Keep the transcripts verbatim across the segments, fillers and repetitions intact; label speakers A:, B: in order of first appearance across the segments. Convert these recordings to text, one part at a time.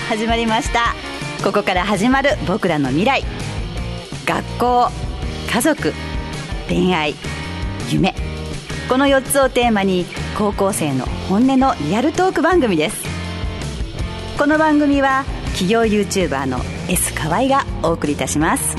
A: 始まりました。ここから始まる僕らの未来。学校、家族、恋愛、夢、このよっつをテーマに高校生の本音のリアルトーク番組です。この番組は企業 YouTuber の S 河合がお送りいたします。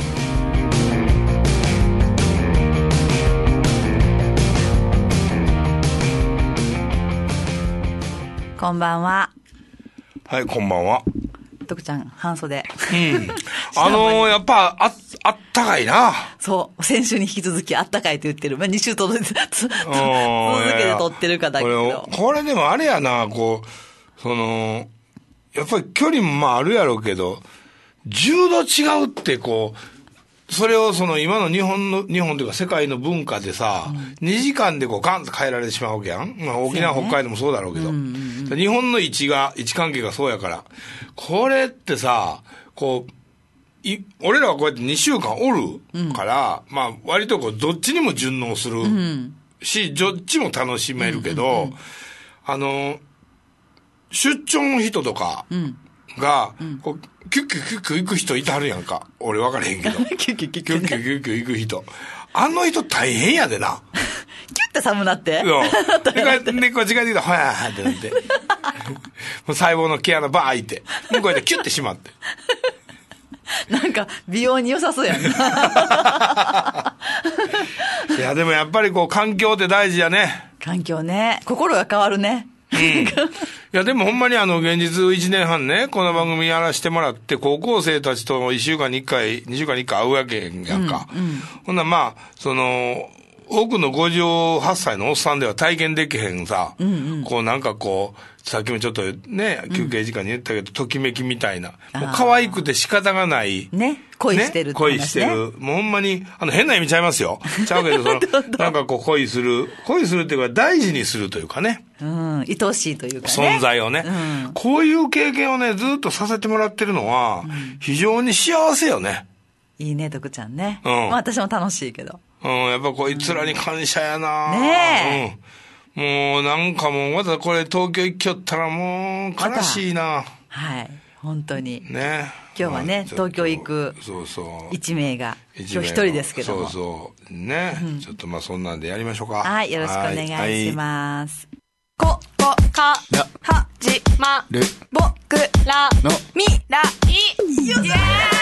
A: こんばんは。
B: はい、こんばんは。
A: 徳ちゃん、半袖。
B: うん。あのー、やっぱ、あ、あったかいな。
A: そう。先週に引き続きあったかいと言ってる。まあ、に週届いて、続けて撮ってるかだけど。
B: これ、これでもあれやな、こう、その、やっぱり距離もまああるやろうけど、じゅうど違うってこう、それをその今の日本の、日本というか世界の文化でさ、うん、にじかんでこうガンと変えられてしまうわけやん。まあ沖縄、ね、北海道もそうだろうけど、うんうんうん、日本の位置が、位置関係がそうやから、これってさ、こう、い俺らはこうやってにしゅうかんおるから、うん、まあ割とこうどっちにも順応するし、うん、どっちも楽しめるけど、うんうんうん、あの、出張の人とかが、うん、こうキュッキュッキュッキュッ行く人いてはるやんか。俺分からへんけど。
A: キュッキュッキュッ
B: キュッキュッキュッキュッ行く人。あの人大変やでな。
A: キュッて寒なって。
B: そう。で、こうやって、ね、こう近づいて、ほやーってなって。もう細胞の毛穴バーいって。もうこうやってキュッてしまって。
A: なんか、美容に良さそうやん。い
B: や、でもやっぱりこう、環境って大事やね。
A: 環境ね。心が変わるね。
B: うん、いやでもほんまにあの現実いちねんはんねこの番組やらせてもらって高校生たちといっしゅうかんにいっかいにしゅうかんにいっかい会うわけやんか、うんうん、ほんならまあその多くのごじゅうはっさいのおっさんでは体験できへんさ、うんうん、こうなんかこうさっきもちょっとね休憩時間に言ったけど、うん、ときめきみたいなもう可愛くて仕方がない
A: ね恋してるって話ね、
B: 恋してるもうほんまにあの変な意味ちゃいますよちゃうけどそのなんかこう恋する恋するっていうか大事にするというかね、
A: うん、愛しいというかね
B: 存在をね、うん、こういう経験をねずっとさせてもらってるのは、うん、非常に幸せよね。
A: いいね徳ちゃんね、
B: うん、
A: まあ私も楽しいけど、
B: うん、やっぱこいつらに感謝やな、
A: うん、ね
B: え、うん、もうなんかもうまたこれ東京行きよったらもう悲しいな、
A: はい本当に
B: ね。
A: 今日はね東京行くいち名が今日一人ですけども、
B: そうそうね、うん、ちょっとまあそんなんでやりましょうか。
A: はいよろしくお願いします。
C: ここから始まる僕らの未来よっしゃ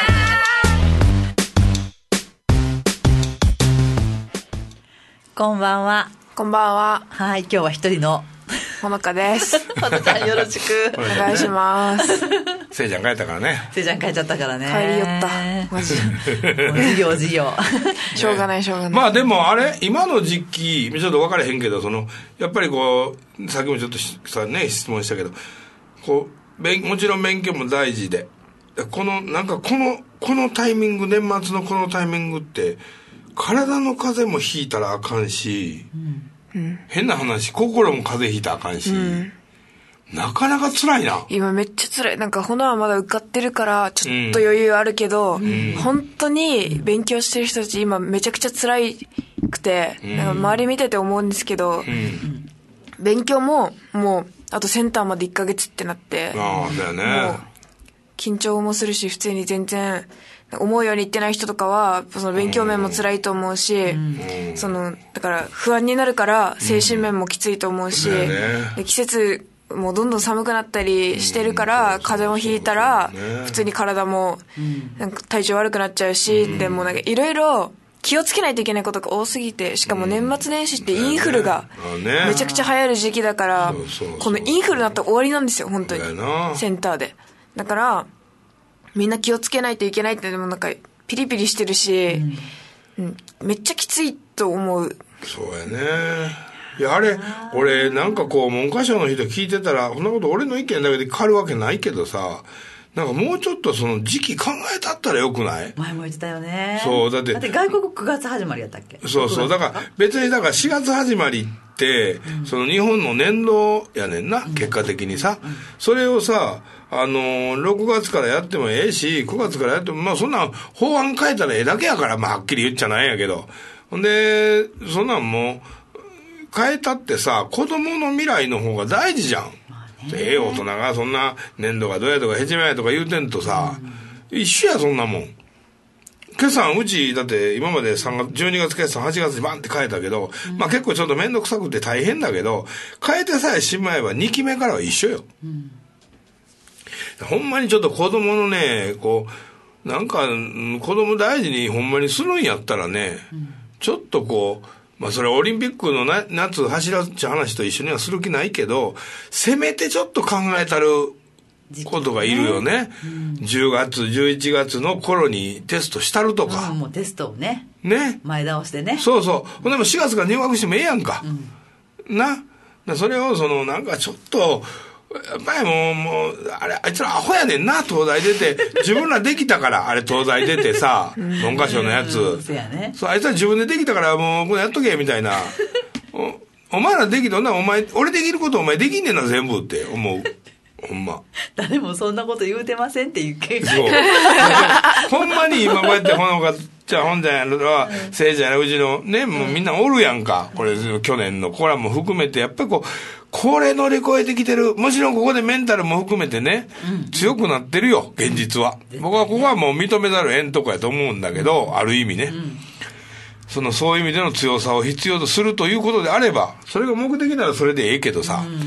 A: こんばんは。
C: こんばんは。
A: はい今日は一人の
C: ほのかです。
A: ほのちゃんよろしく
C: お願いします。
B: せいちゃん帰ったからね。
A: せいちゃん帰っちゃったからね。
C: 帰りよったマジ
A: 授業授業
C: しょうがないしょうがない。
B: まあでもあれ今の時期ちょっと分からへんけどそのやっぱりこうさっきもちょっとさね質問したけどこう勉もちろん勉強も大事でこのなんかこのこのタイミング年末のこのタイミングって体の風邪もひいたらあかんし、うん、変な話心も風邪ひいたらあかんし、うん、なかなか辛いな。
C: 今めっちゃ辛い。なんか炎はまだ受かってるからちょっと余裕あるけど、うん、本当に勉強してる人たち今めちゃくちゃ辛くて、うん、なんか周り見てて思うんですけど、うん、勉強ももうあとセンターまでいっかげつってなって、
B: あだよね、
C: もう緊張もするし普通に全然思うようにいってない人とかはその勉強面も辛いと思うし、うん、そのだから不安になるから精神面もきついと思うし、うんね、季節もうどんどん寒くなったりしてるから、うん、風邪もひいたら、ね、普通に体もなんか体調悪くなっちゃうし、うん、でもなんかいろいろ気をつけないといけないことが多すぎて、しかも年末年始ってインフルがめちゃくちゃ流行る時期だから、このインフルになったら終わりなんですよ本当にセンターで。だからみんな気をつけないといけないってでもなんかピリピリしてるし、うんうん、めっちゃきついと思う。
B: そうやね。いやあれ俺なんかこう文科省の人聞いてたらそんなこと俺の意見だけで変わるわけないけどさ、なんかもうちょっとその時期考えたったらよくない？
A: 前も言ってたよね。
B: そうだって
A: だって外国くがつ始まりやったっけ？
B: そうそうだから別にだからしがつ始まりって、うん、その日本の年度やねんな、うん、結果的にさ、うん、それをさあのー、ろくがつからやってもええしくがつからやってもまあそんな法案変えたらええだけやからまあはっきり言っちゃないんやけど、ほんでそんなんもう変えたってさ子供の未来の方が大事じゃん。 ええ大人がそんな年度がどうやとかへちめやとか言うてんとさ、うん、一緒やそんなもん。決算うちだって今までさんがつじゅうにがつ決算はちがつにバンって変えたけど、うん、まあ結構ちょっと面倒くさくて大変だけど変えてさえしまえばにきめからは一緒よ、うん、ほんまにちょっと子供のねこうなんか子供大事にほんまにするんやったらね、うん、ちょっとこうまあそれオリンピックのな夏走らっちゃう話と一緒にはする気ないけどせめてちょっと考えたることがいるよね、うん、じゅうがつじゅういちがつの頃にテストしたるとか、
A: うん、もうテストをね
B: ね
A: 前倒してね
B: そうそうほんでもしがつから入学してもええやんか、うん、なそれをそのなんかちょっとやっぱりもうもうあれあいつらアホやねんな東大出て自分らできたからあれ東大出てさ文科省のやつ、うん、そうやねそうあいつら自分でできたからもうこれやっとけみたいなお, お前らできたんだお前俺できることお前できんねんな全部って思うほんま
A: 誰もそんなこと言うてませんって言うけど
B: そうほんまに今こうやってほのかじゃあほんじゃやるのはせいじゃないうちのねもうみんなおるやんかこれ去年のコラも含めてやっぱりこうこれ乗り越えてきてるもちろんここでメンタルも含めてね、うん、強くなってるよ現実は、うん、僕はここはもう認めざるを得んとこやと思うんだけど、うん、ある意味ね、うん、そのそういう意味での強さを必要とするということであればそれが目的ならそれでええけどさ、うん、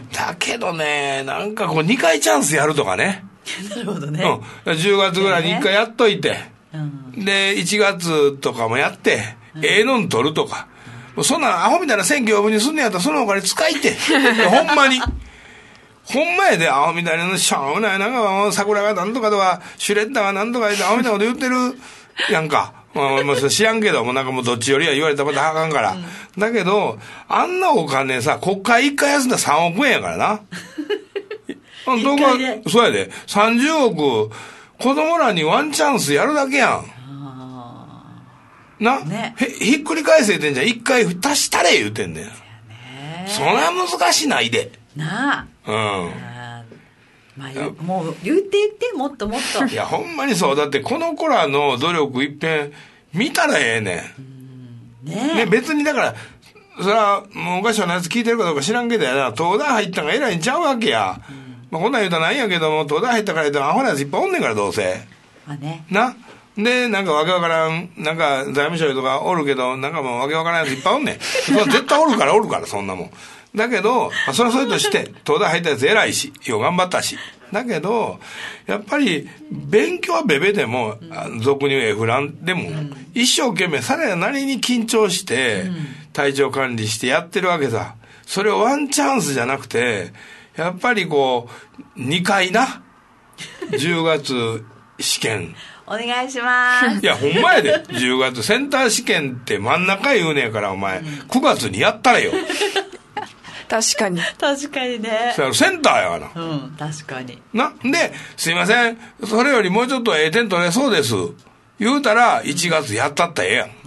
B: だけどねなんかこうにかいチャンスやるとかね
A: なるほどね、
B: うん、じゅうがつぐらいにいっかいやっといて、うん、でいちがつとかもやって、うん、ええのん取るとかもうそんなアホみたいな選挙を分にすんねやったらそのお金使いってほんまにほんまやでアホみたいなのしょうもないなんか桜がなんとかとかシュレッダーがなんとか言ってアホみたいなこと言ってるやんかまあ、まあ、知らんけどもなんかもうどっちよりは言われたらまたあかんから、うん、だけどあんなお金さ国会いっかい休んだらさんおくえんやからなどうかそうやでさんじゅうおく子供らにワンチャンスやるだけやんな、ね、ひっくり返せてんじゃん一回足したれ言うてんねん、ね、そんな難しないで
A: なあうんあまあもう言って言ってもっともっと
B: いやほんまにそうだってこの子らの努力いっぺん見たらええねん、うん、ね, ね別にだからそれはもうおかしなやつ聞いてるかどうか知らんけどやな東大入ったんが偉いんちゃうわけや、うんまあ、こんなん言うたらないんやけども東大入ったから言うとアホなやついっぱいおんねんからどうせ、
A: まあね、
B: なでなんかわけわからんなんか財務省とかおるけどなんかもうわけわからんやついっぱいおんねん絶対おるからおるからそんなもんだけど、まあ、それはそれとして東大入ったやつ偉いしよう頑張ったしだけどやっぱり勉強はベベでも、うん、俗に言うエフランでも、うん、一生懸命さらなりに緊張して、うん、体調管理してやってるわけさそれをワンチャンスじゃなくてやっぱりこうにかいなじゅうがつ試験
A: お願いします
B: いやほんまやでじゅうがつセンター試験って真ん中言うねやからお前、うん、くがつにやったれよ
C: 確かに
A: 確かにね
B: センターやがな
A: うん確かに
B: なですいませんそれよりもうちょっとええ点取れそうです言うたらいちがつやったったらええやん、うん、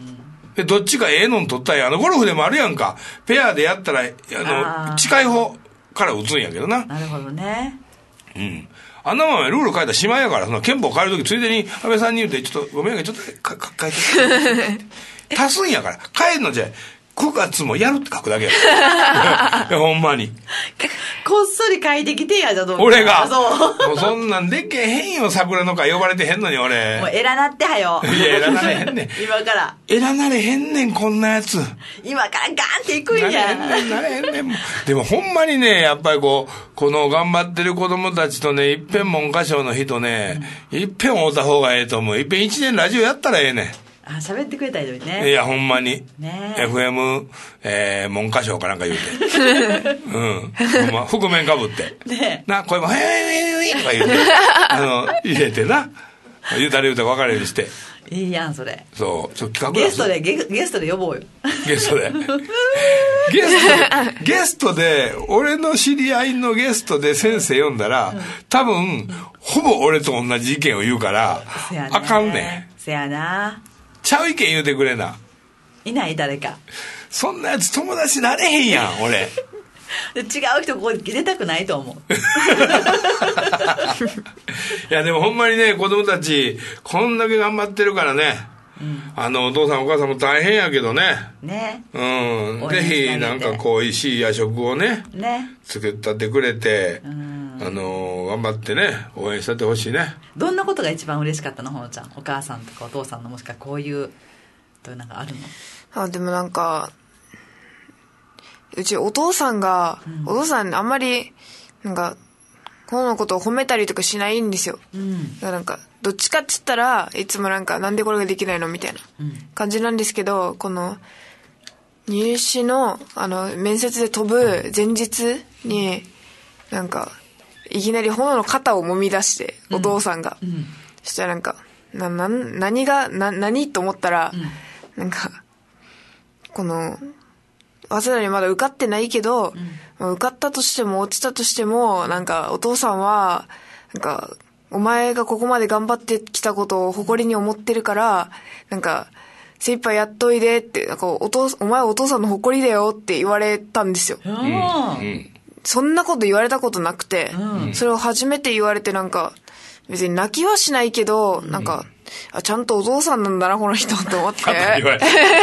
B: でどっちかええのん取ったらええやんあのゴルフでもあるやんかペアでやったらあの近い方から打つんやけどな
A: なるほどね
B: うんあんなもんルール変えたらしまいやからその憲法変えるときついでに安倍さんに言うてちょっとごめんやけどちょっとかか変えて足すんやから変えるのじゃくがつもやるって書くだけやいやほんまに
A: こっそり書いてきてやじゃどう
B: 俺がそうもうそんなんでけへんよ桜の会呼ばれてへんのに俺
A: もう偉なってはよ
B: いや偉なれへんねん
A: 今から
B: 偉なれへんねんこんなやつ
A: 今からガンっていくんや
B: なれへんねんなれへんねんでもほんまにねやっぱりこうこの頑張ってる子供たちとねいっぺん文科省の人ね、うん、いっぺん会うた方がええと思ういっぺんいちねんラジオやったらええねん
A: あ喋ってくれたらいいのにね
B: いやほんまに、
A: ね、
B: エフエム、えー、文科省かなんか言うてうんほんま覆面かぶって、ね、な声も「へーへーへー」とか言うてあの入れてな言うたら言うたら分かるようにして
A: いいやんそれ
B: そうちょ企
A: 画ゲストで ゲ, ゲストで呼ぼうよ
B: ゲストでゲストでゲストで俺の知り合いのゲストで先生呼んだら、うん、多分ほぼ俺と同じ意見を言うからあかんね
A: んせやな
B: ちゃう意見言うてくれな。
A: いない誰か。
B: そんなやつ友達なれへんやん俺。
A: 違う人ここに出たくないと思う。
B: いやでもほんまにね子供たちこんだけ頑張ってるからね。 うん、あのお父さんお母さんも大変やけどね
A: ね、
B: うん、ぜひなんかこう美味しい夜食をね
A: ね
B: 作ったってくれて、うん、あの頑張ってね応援してってほしいね。
A: どんなことが一番嬉しかったのほのちゃん、お母さんとかお父さんのもしくはこういうどういうのがあるの？
C: あでもなんかうちお父さんが、うん、お父さんあんまりなんかこのことを褒めたりとかしないんですよ、うん、だからなんかどっちかって言ったらいつもなんかなんでこれができないのみたいな感じなんですけど、この入試のあの面接で飛ぶ前日になんかいきなり炎の肩を揉み出してお父さんが、うんうん、そしたらなんかなな何がな何と思ったら、うん、なんかこの早稲田にまだ受かってないけど、うん、受かったとしても落ちたとしてもなんかお父さんはなんかお前がここまで頑張ってきたことを誇りに思ってるからなんか精一杯やっといでってなんか お, 父お前はお父さんの誇りだよって言われたんですよ、うん、そんなこと言われたことなくて、うん、それを初めて言われてなんか別に泣きはしないけど、うん、なんかあちゃんとお父さんなんだなこの人と思って言われて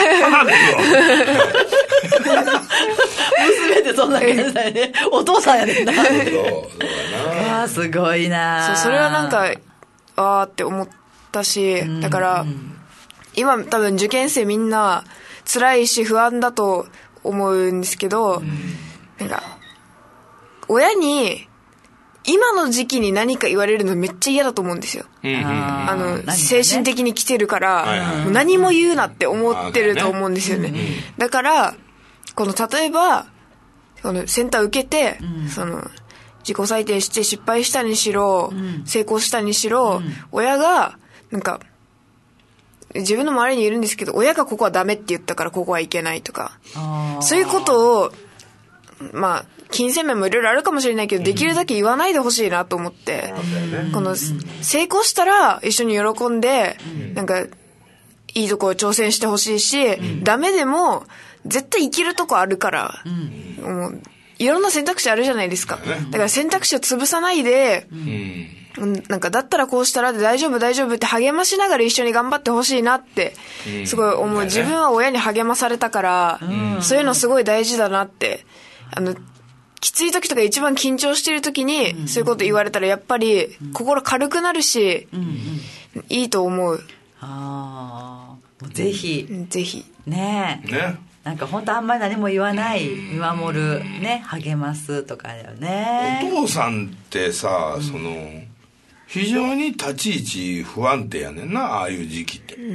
A: 娘ってそんな感じだよね。お父さんやねんな。そうああすごいな。
C: そうそれはなんかあーって思ったし、だから、うん、今多分受験生みんな辛いし不安だと思うんですけど、うん、なんか親に今の時期に何か言われるのめっちゃ嫌だと思うんですよ、うん、あの、ね、精神的に来てるから、はいはい、何も言うなって思ってると思うんですよね、うん、だからこの例えばこのセンター受けて、うん、その自己採点して失敗したにしろ、うん、成功したにしろ、うん、親がなんか自分の周りにいるんですけど親がここはダメって言ったからここはいけないとかそういうことをまあ金銭面もいろいろあるかもしれないけど、うん、できるだけ言わないでほしいなと思って、うん、この、うん、成功したら一緒に喜んで、うん、なんかいいとこ挑戦してほしいし、うん、ダメでも絶対生きるとこあるから、うん、もういろんな選択肢あるじゃないですか、だから選択肢を潰さないで、うん、なんかだったらこうしたらで大丈夫大丈夫って励ましながら一緒に頑張ってほしいなってすごい思う、うん、自分は親に励まされたから、うん、そういうのすごい大事だなって、あのきつい時とか一番緊張してる時に、うん、そういうこと言われたらやっぱり心軽くなるし、うんうん、いいと思う。
A: ああ、ぜひ、
C: うん、ぜひ
A: ねえ、ね、なんか本当あんまり何も言わない、見守るね、励ますとかだよね。
B: お父さんってさ、うん、その非常に立ち位置不安定やねんな、ああいう時期って、うん、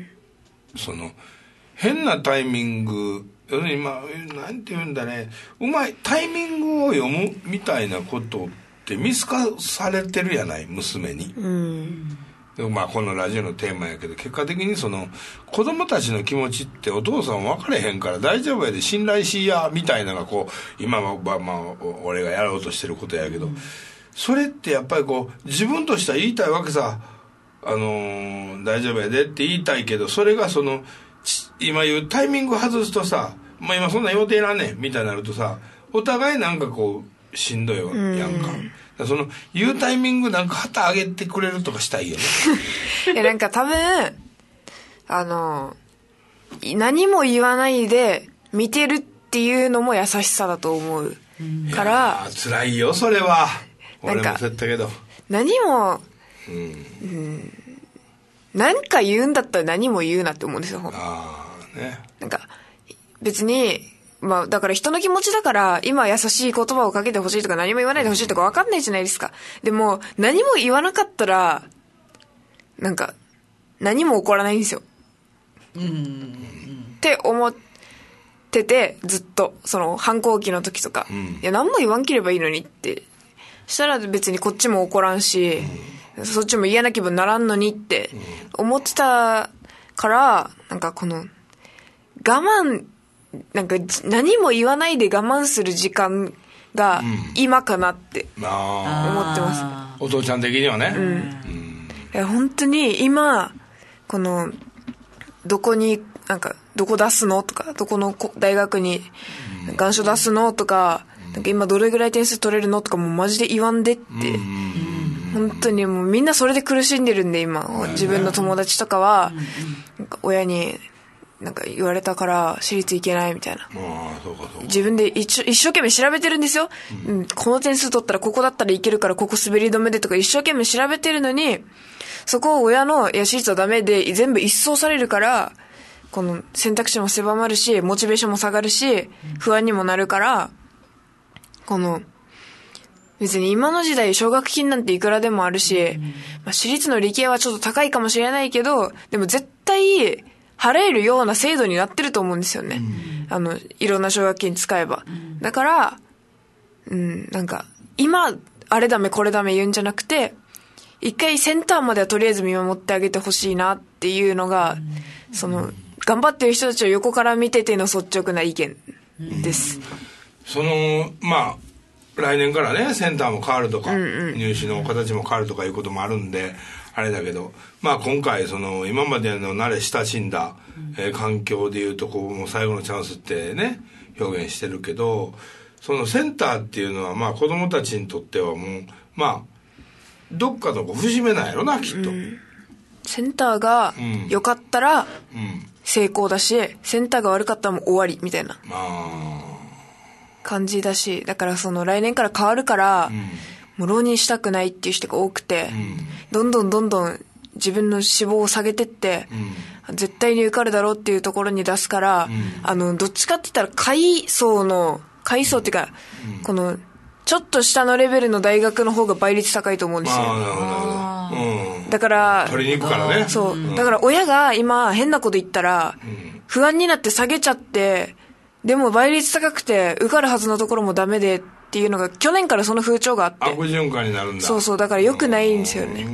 B: その変なタイミング、要するにまあなんて言うんだね、うまいタイミングを読むみたいなことって見透かされてるやない、娘に、うん、でもまあこのラジオのテーマやけど、結果的にその子供たちの気持ちってお父さん分かれへんから大丈夫やで信頼しやみたいなのがこう今はまあ、まあ、俺がやろうとしてることやけど、うん、それってやっぱりこう自分としては言いたいわけさ、あのー、大丈夫やでって言いたいけど、それがその今言うタイミング外すとさ、まあ今そんな予定なんねんみたいになるとさ、お互いなんかこうしんどいやんか、うん、その言うタイミングなんか旗上げてくれるとかしたいよね
C: いやなんか多分あの何も言わないで見てるっていうのも優しさだと思うから、
B: 辛いよそれは。俺もそうやったけど
C: 何も、うんうん、何か言うんだったら何も言うなって思うんですよ。ああね、なんか別にまあだから人の気持ちだから今優しい言葉をかけてほしいとか何も言わないでほしいとか分かんないじゃないですか。でも何も言わなかったらなんか何も起こらないんですよ、うんうんうん、って思ってて、ずっとその反抗期の時とか、うん、いや何も言わんければいいのにってしたら別にこっちも怒らんし、うん、そっちも嫌な気分ならんのにって思ってたから、なんかこの我慢なんか何も言わないで我慢する時間が今かなって思ってます、
B: うん、お父ちゃん的にはね、
C: うんうん、本当に今このどこになんかどこ出すのとか、どこの大学に願書出すのとか、なんか今どれぐらい点数取れるのとかもうマジで言わんでって、 本当にもうみんなそれで苦しんでるんで今、自分の友達とかはなんか親になんか言われたから私立行けないみたいな。
B: ああ、そうかそうか。
C: 自分で一一生懸命調べてるんですよ、うんうん、この点数取ったらここだったらいけるからここ滑り止めでとか一生懸命調べてるのに、そこを親のいや私立はダメで全部一掃されるから、この選択肢も狭まるしモチベーションも下がるし不安にもなるから、この別に今の時代奨学金なんていくらでもあるし、まあ、私立の理系はちょっと高いかもしれないけど、でも絶対払えるような制度になってると思うんですよね、うん、あのいろんな奨学金使えば、うん、だからうんなんか今あれダメこれダメ言うんじゃなくて、一回センターまではとりあえず見守ってあげてほしいなっていうのが、うん、その頑張ってる人たちを横から見てての率直な意見です、うん、
B: そのまあ来年からねセンターも変わるとか、うんうん、入試の形も変わるとかいうこともあるんであれだけど、まあ今回その今までの慣れ親しんだ、うんえー、環境でいうとこうもう最後のチャンスってね表現してるけど、そのセンターっていうのはまあ子供たちにとってはもうまあどっかの節目なんやろなきっと、うん、
C: センターが良かったら成功だし、センターが悪かったらもう終わりみたいな感じだし、だからその来年から変わるから、うんもう浪人したくないっていう人が多くて、うん、どんどんどんどん自分の志望を下げてって、うん、絶対に受かるだろうっていうところに出すから、うん、あのどっちかって言ったら下位層の下位層っていうか、うん、このちょっと下のレベルの大学の方が倍率高いと思うんですよ。
B: あー、なるほど、うん、
C: だから
B: 取りに行くからね。
C: そう、うん、だから親が今変なこと言ったら、うん、不安になって下げちゃって、でも倍率高くて受かるはずのところもダメでっていうのが去年からその風潮があって、
B: 悪循環になるんだ。
C: そうそう、だから良くないんですよね。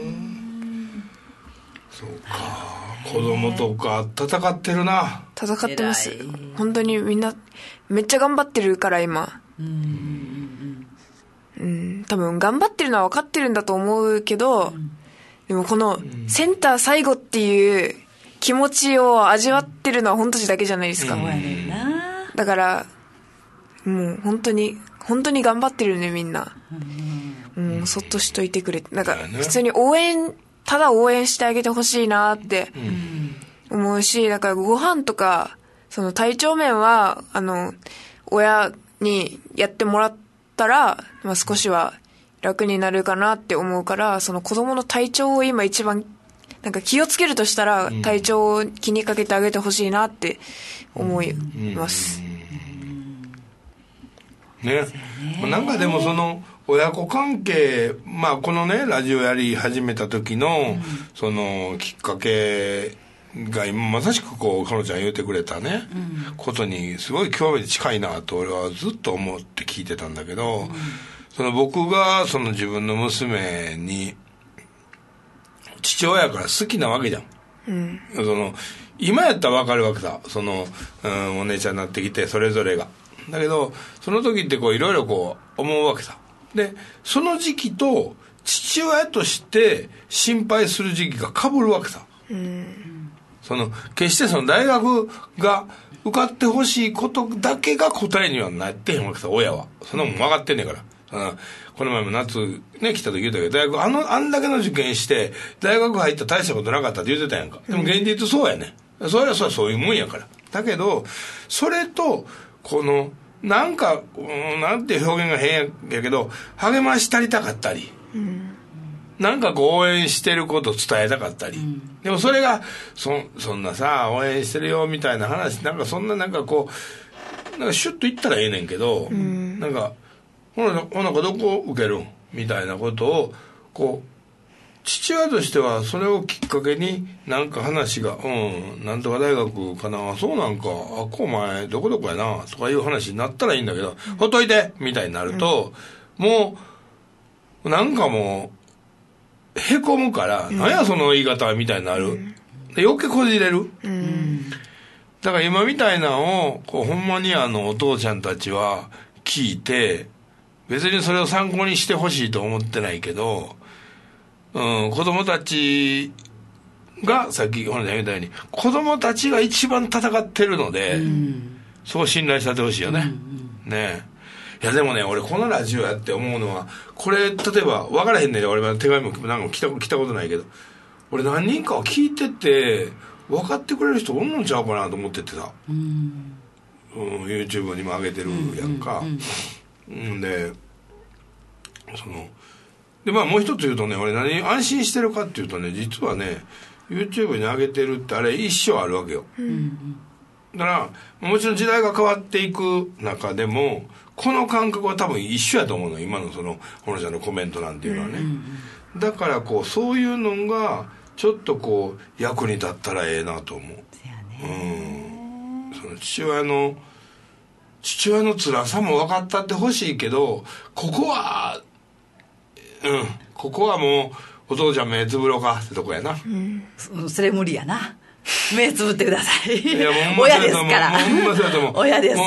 B: そうか、子供とか戦ってるな。
C: 戦ってます。本当にみんなめっちゃ頑張ってるから今。うんうん、多分頑張ってるのは分かってるんだと思うけど、うん、でもこのセンター最後っていう気持ちを味わってるのは本当にだけじゃないですか。うん、だからもう本当に本当に頑張ってるねみんな、うん、うん、そっとしといてくれ。なんか普通に応援ただ応援してあげてほしいなって思うし、だからご飯とかその体調面はあの親にやってもらったら、まあ、少しは楽になるかなって思うから、その子供の体調を今一番なんか気をつけるとしたら体調を気にかけてあげてほしいなって思います、うんうん
B: ね、なんかでもその親子関係、まあこのねラジオやり始めた時の、うん、そのきっかけが今まさしくこう彼女ちゃん言うてくれたね、うん、ことにすごい興味で近いなと俺はずっと思って聞いてたんだけど、うん、その僕がその自分の娘に父親から好きなわけじゃん、うん、その今やったら分かるわけさ、その、うん、お姉ちゃんになってきてそれぞれがだけどその時ってこういろいろこう思うわけさ。でその時期と父親として心配する時期が被るわけさ、うん、その決してその大学が受かってほしいことだけが答えにはなってへんわけさ。親はそんなもん分かってんねんから、うん、この前も夏ね来た時言うたけど、大学あのあんだけの受験して大学入ったら大したことなかったって言ってたやんか。でも現実言うとそうやね、うん、それはそれはそういうもんやから。だけどそれとこのなんか、うん、なんて表現が変やけど励ましたりたかったり、うん、なんかこう応援してることを伝えたかったり、うん、でもそれが そ, そんなさ応援してるよみたいな話なんかそんななんかこうなんかシュッと言ったらええねんけど、うん、なんかほなほなかどこ受けるんみたいなことをこう父親としてはそれをきっかけになんか話がうんなんとか大学かなそうなんかあこうお前どこどこやなとかいう話になったらいいんだけど、うん、ほっといてみたいになると、うん、もうなんかもうへこむから、うん、何やその言い方みたいになる、うん、で余計こじれる、うん、だから今みたいなのをこうほんまにあのお父ちゃんたちは聞いて別にそれを参考にしてほしいと思ってないけど、うん、子供たちがさっき本田言ったように子供たちが一番戦ってるので、うん、そう信頼させてほしいよね、うんうん、ねいやでもね俺このラジオやって思うのはこれ例えば分からへんねんで俺は手紙も何も来た、来たことないけど俺何人かは聞いてて分かってくれる人おんのんちゃうかなと思っててさ、うんうん、YouTube にも上げてるやんか、うんうんうん、でそのでまあもう一つ言うとね俺何安心してるかっていうとね実はね YouTube に上げてるってあれ一生あるわけよ、うん、だからもちろん時代が変わっていく中でもこの感覚は多分一緒やと思うの今のそのほのちゃんのコメントなんていうのはね、うんうんうん、だからこうそういうのがちょっとこう役に立ったらええなと思う、うん、その父親の父親の辛さも分かったってほしいけどここはうんここはもうお父ちゃん目つぶろうかってとこやな、
A: うん、それ無理やな目つぶってください。いや
B: もう
A: 親ですから。親ですから。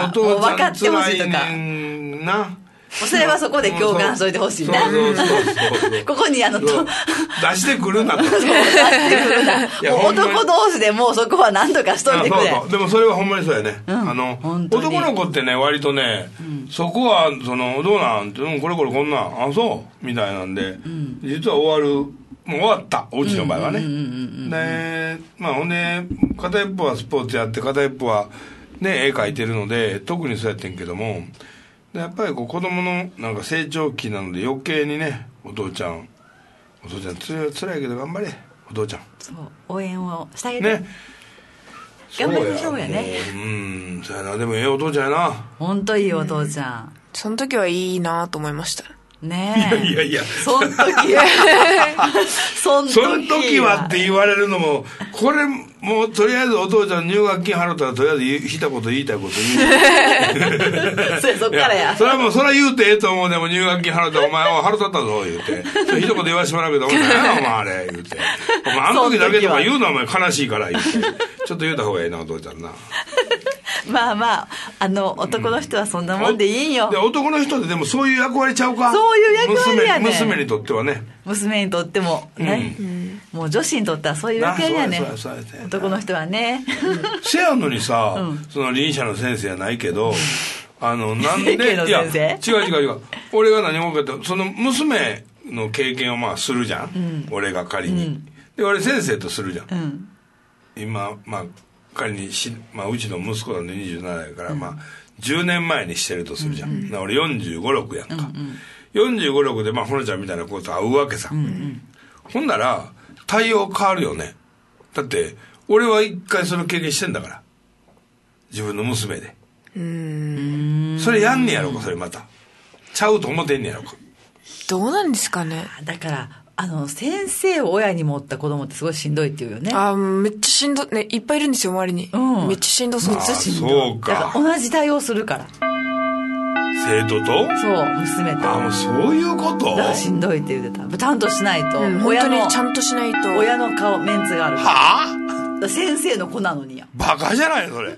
B: もう
A: もう分かってほしいとか。
B: な。
A: それはそこで共感しといてほしいな。ここにあのと
B: 出してくるなと。出して
A: くるな。もう男同士でもうそこは何とかしといてくれ。
B: そうそうでもそれはほんまにそうやね。うん、あの男の子ってね割とね、うん、そこはそのどうなんて、うん、これこれこんなんあそうみたいなんで、うん、実は終わる。もう終わったおうちの場合はねでまあほんで片一方はスポーツやって片一方はね絵描いてるので特にそうやってんけどもでやっぱりこう子供のなんか成長期なので余計にねお父ちゃんお父ちゃんつらいつらいけど頑張れお父ちゃん
A: そう応援をしてあげてね頑張りましょうやね
B: うんそうやなでもええお父ちゃんやな
A: 本当いいお父ちゃん、
C: うん、その時はいいなと思いました
A: ねえ
B: いやいやいや
A: そん時は
B: そん時はって言われるのもこれもうとりあえずお父ちゃん入学金払ったらとりあえず一言言いたいこと言う
A: それそっからや
B: それはもうそれは言うてええと思うでも入学金払ったらお前は払ったったぞ言うてそれ一言言わしてもらうけどお前何やお前あれ言うてお前あの時だけとか言うのはお前悲しいから言うてちょっと言うた方がええなお父ちゃんな
A: まあまああの男の人はそんなもんでいいんよ、
B: うん、で男の人ってでもそういう役割ちゃうか
A: そういう役割やね
B: 娘、娘にとってはね
A: 娘にとってもね、うん、もう女子にとってはそういう役割やね男の人はね
B: せやのにさ、うん、その臨床の先生やないけどあのなんで
A: いや違う
B: 違う違う俺が何もかってその娘の経験をまあするじゃん、うん、俺が仮に、うん、で俺先生とするじゃん、うん、今まあ仮にし、まあ、うちの息子なんでにじゅうななやから、うん、まあじゅうねんまえにしてるとするじゃん、うんうん、俺よんじゅうご、ろくやんか、うんうん、よんじゅうご、ろくでまあほのちゃんみたいな子と会うわけさ、うんうん、ほんなら対応変わるよねだって俺は一回その経験してんだから自分の娘でうーんそれやんねやろかそれまたちゃうと思ってんねやろか
C: どうなんですかね
A: だからあの先生を親に持った子供ってすごいしんどいっていうよね
C: あめっちゃしんどねいっぱいいるんですよ周りに、うん、めっちゃしんどそうめっちゃしんどい
B: そうか
A: だから同じ対応するから
B: 生徒と
A: そう娘と
B: あもうそういうこと
A: だからしんどいって言ってたちゃんとしないと、
C: うん、親の本当にちゃんとしないと
A: 親の顔メンツがあるから
B: はあ
A: 先生の子なのにや
B: バカじゃないそれ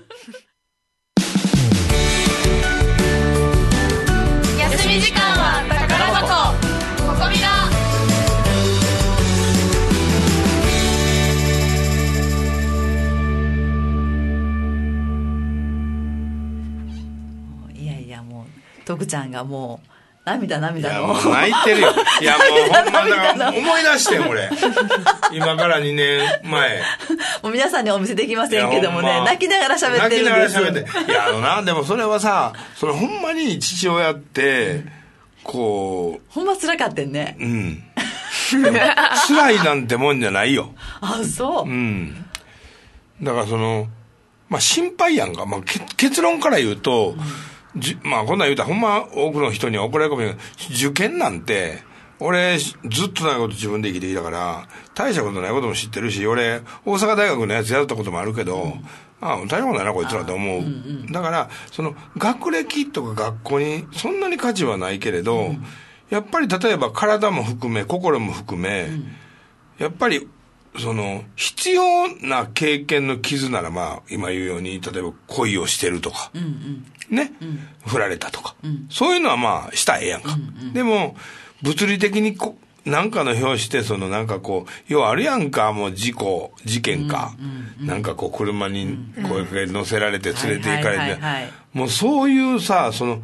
D: 休み時間は宝箱ここみな
A: いやいやもう徳ちゃんがもう涙涙の
B: いやもう泣いてるよいやもうほんまだから思い出してん俺今からにねんまえ
A: もう皆さんにお見せできませんけどもね泣きながら喋ってるんです
B: 泣きながら喋っていやあのなでもそれはさそれほんまに父親ってこう
A: ほんま辛かってんね
B: うん辛いなんてもんじゃないよ
A: あそう
B: うんだからそのまあ心配やんか、まあ、結論から言うと、うんじまあこんなん言うたらほんま多くの人には怒られるかもしれないけど受験なんて俺ずっと長いこと自分で生きてきたから大したことないことも知ってるし俺大阪大学のやつやったこともあるけど、うん、ああ大したことないなこいつらと思う、うんうん、だからその学歴とか学校にそんなに価値はないけれど、うん、やっぱり例えば体も含め心も含め、うん、やっぱりその必要な経験の傷ならまあ今言うように例えば恋をしてるとか、うんうんね、うん、振られたとか、うん、そういうのはまあしたらええやんか、うんうん、でも物理的にこなんかの表してそのなんかこう要はあるやんかもう事故事件か、うんうん、なんかこう車にこう乗せられて連れて行かれてもうそういうさその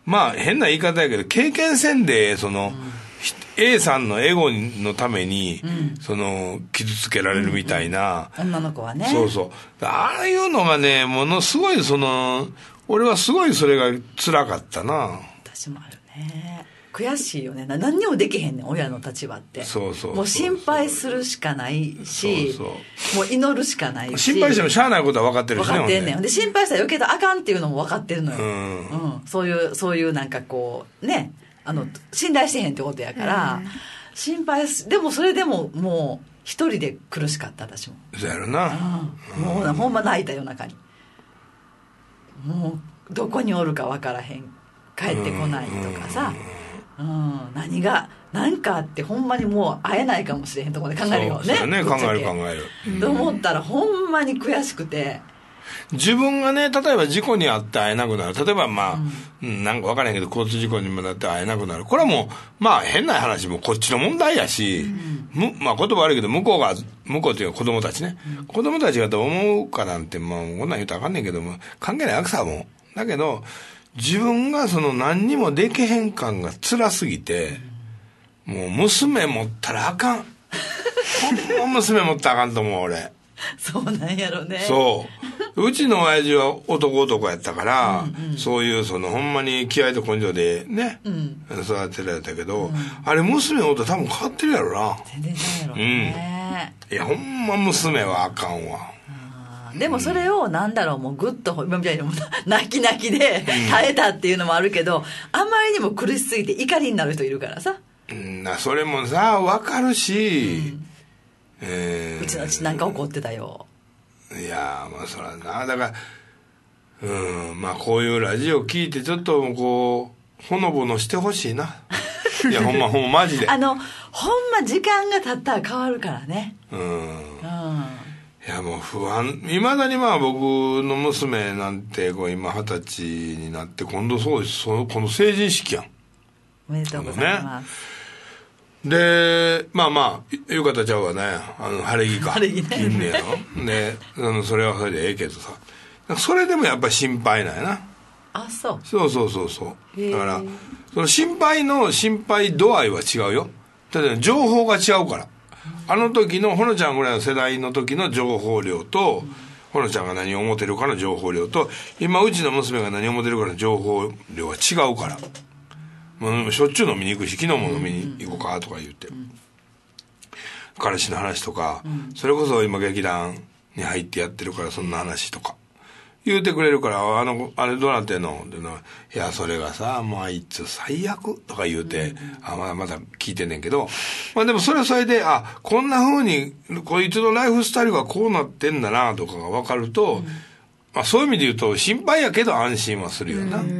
B: まあ変な言い方やけど経験せんでその、うん、A さんのエゴのために、うん、その傷つけられるみたいな、
A: うんうん、女の子はね
B: そうそうああいうのがねものすごいその俺はすごいそれが辛かったな。
A: 私もあるね。悔しいよね。何にもできへんねん親の立場って。
B: そうそうそうそう、
A: もう心配するしかないし、そうそうもう祈るしかないし、
B: 心配してもしゃあないことは分かってるしね。
A: 分かってんねん。で心配したら余計とあかんっていうのも分かってるのよ、
B: うん
A: うん、そういうそういうなんかこうねあの信頼してへんってことやから、うん、心配すでもそれでももう一人で苦しかった私も。
B: そうやろな、
A: うん、もうほんま泣いた夜中に。もうどこにおるか分からへん帰ってこないとかさ、うん、何が何かあってほんまにもう会えないかもしれへんところで考えるよね。
B: そうね考える考える
A: と思ったらほんまに悔しくて、
B: 自分がね例えば事故に遭って会えなくなる。例えばまあ、うん、なんか分からへんけど交通事故にもなって会えなくなる。これはもうまあ変な話もこっちの問題やし、うん、まあ言葉悪いけど向こうが向こうっていうか子供たちね、うん、子供たちがどう思うかなんてまあこんなん言うとあかんねんけども関係ないわけさもん。だけど自分がその何にもできへん感が辛すぎて、もう娘持ったらあかんほんま娘持ったらあかんと思う俺。
A: そうなんやろね。
B: そううちの親父は男男やったから、うんうん、そういうそのほんまに気合と根性でね、うん、育てられたけど、うん、あれ娘おったら多分変わってるやろな。
A: 全然違うやろね、
B: うん、いやほんま娘はあかんわ。
A: でもそれをなんだろうもうグッと今みたいに泣き泣きで耐えたっていうのもあるけど、あまりにも苦しすぎて怒りになる人いるからさ、
B: うん、それもさ分かるし、うん
A: えー、うちのうちなんか怒ってたよ。
B: いやまあそらなだからうんまあこういうラジオ聞いてちょっとこうほのぼのしてほしいな。いやほんまほんまマジで
A: あのほんま時間が経ったら変わるからね。うん、うん、
B: いやもう不安いまだにまあ僕の娘なんてこう今二十歳になって今度そうですそのこの成人式やん。
A: おめでとうございます、
B: ね、でまあまあいう方ちゃうわねあの晴れ着か
A: 晴れ着ね
B: いんねやろであのそれはそれでええけどさそれでもやっぱり心配なんやな。
A: あそう
B: そうそうそうそうだからその心配の心配度合いは違うよ。例えば情報が違うからあの時のほのちゃんぐらいの世代の時の情報量と、うん、ほのちゃんが何を思ってるかの情報量と今うちの娘が何を思ってるかの情報量は違うから、もうしょっちゅう飲みに行くし昨日も飲みに行こうかとか言って、うん、彼氏の話とか、うん、それこそ今劇団に入ってやってるからそんな話とか言うてくれるから、あのあれどうなってんのってのいやそれがさもうあいつ最悪とか言うて、うん、あまだまだ聞いてんねんけど、まあでもそれはそれであこんな風にこいつのライフスタイルがこうなってんだなとかが分かると、うん、まあそういう意味で言うと心配やけど安心はするよな。うん、うん、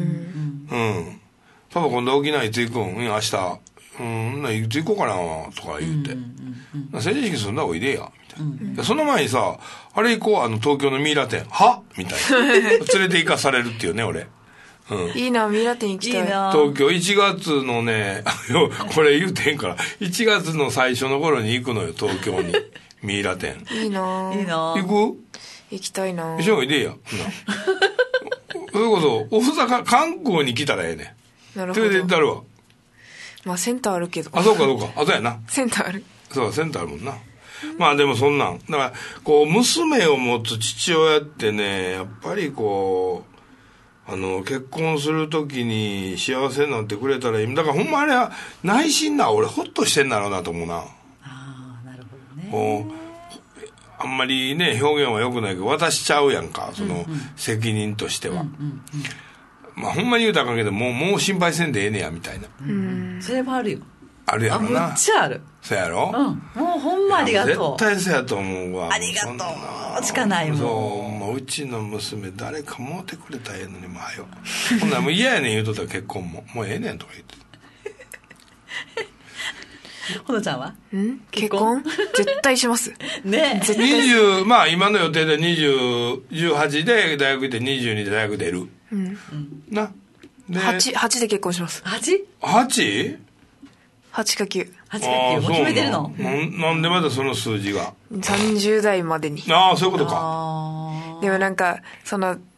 B: パパ今度沖縄いつ行くん？明日うんいつ行こうかなとか言って、うんうんうん、成人式すんだおいでやうん、その前にさあれ行こうあの東京のミイラ店はみたいな連れて行かされるっていうね俺、
C: うん、いいなミイラ店行きたい。いいな
B: 東京いちがつのねこれ言うてんからいちがつの最初の頃に行くのよ東京にミイラ店。
C: いいない
A: いな
B: 行く
C: 行きたいな
B: 一緒においでやそれこそおふざか観光に来たらええねん。なるほど連れて行ったるわ。
C: まあセンターあるけど
B: あそうかそうかあそうやな
C: センターある
B: そうセンターあるもんな。まあでもそんなんだからこう娘を持つ父親ってねやっぱりこうあの結婚するときに幸せになってくれたらいい。だからほんまあれは内心な俺ホッとしてんだろうなと思うな。
A: ああなるほどね。
B: こうあんまりね表現は良くないけど渡しちゃうやんかその責任としては、うんうんうんうん、まあほんまに言うたらあかんけどもうもう心配せんでええねやみたいな、
A: うん、それはあるよ。
B: あるやろな。
A: あむっちゃある。
B: そうやろ、
A: うん、もうほんまありがとう。
B: 絶対そうやと思うわ。
A: ありがとうしかないもん。
B: そうもううちの娘誰かもうてくれたらええのにもうよほんならもう嫌やねん言うとったら結婚ももうええねんとか言って
A: ほのちゃんは
C: ん結婚絶対します
A: ねえ
B: にじゅうまあ今の予定でにじゅう、じゅうはちで大学行ってにじゅうにで大学出る、うん、な
C: で 8, 8で結婚します。
A: はち?
B: はち?
C: はちかきゅう。
A: はちかきゅうもう決めてるの？
B: な, なんでまだその数字が
C: さんじゅう代までに。
B: ああそういうことか。
C: でもなんかその